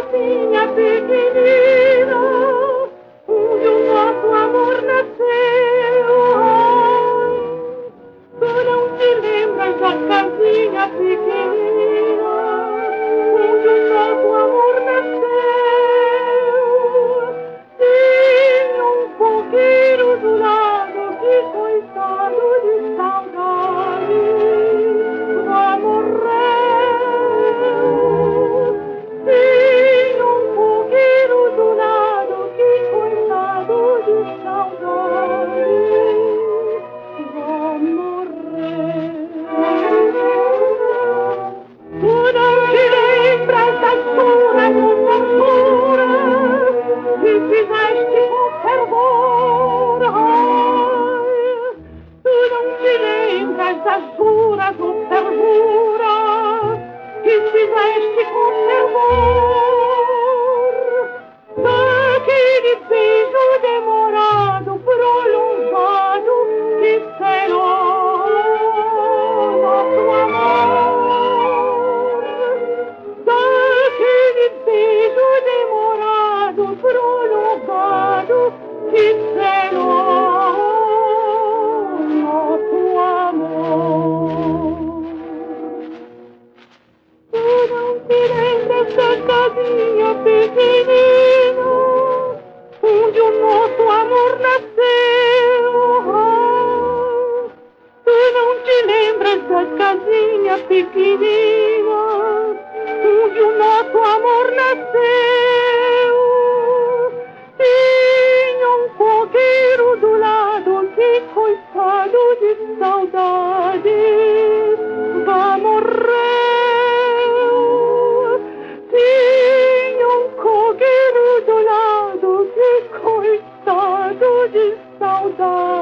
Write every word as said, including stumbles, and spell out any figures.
casinha pequenina, onde o nosso amor nasceu. Ai, tu não te lembras da casinha pequenina, onde o nosso amor nasceu? Tinha um coqueiro do lado, que coitado de saudade, vai morrer. Tinha um coqueiro do lado, que coitado de saudade, vai morrer. Tu não te lembras das suras com tortura que fizeste com fervor. Ai, tu não te lembras das juras com fervura que fizeste com fervor, daquele beijo demorado, prolongado, que selou nosso amor, daquele beijo demorado, prolongado, que selou nosso amor. Tu não te lembras da casinha pequenina, onde o nosso amor nasceu. Ah, tu não te lembras da casinha pequenina, onde o nosso amor nasceu. Tinha um coqueiro do lado, que coitado de saudade, vai morrer. Tinha um coqueiro do lado, que coitado de saudade.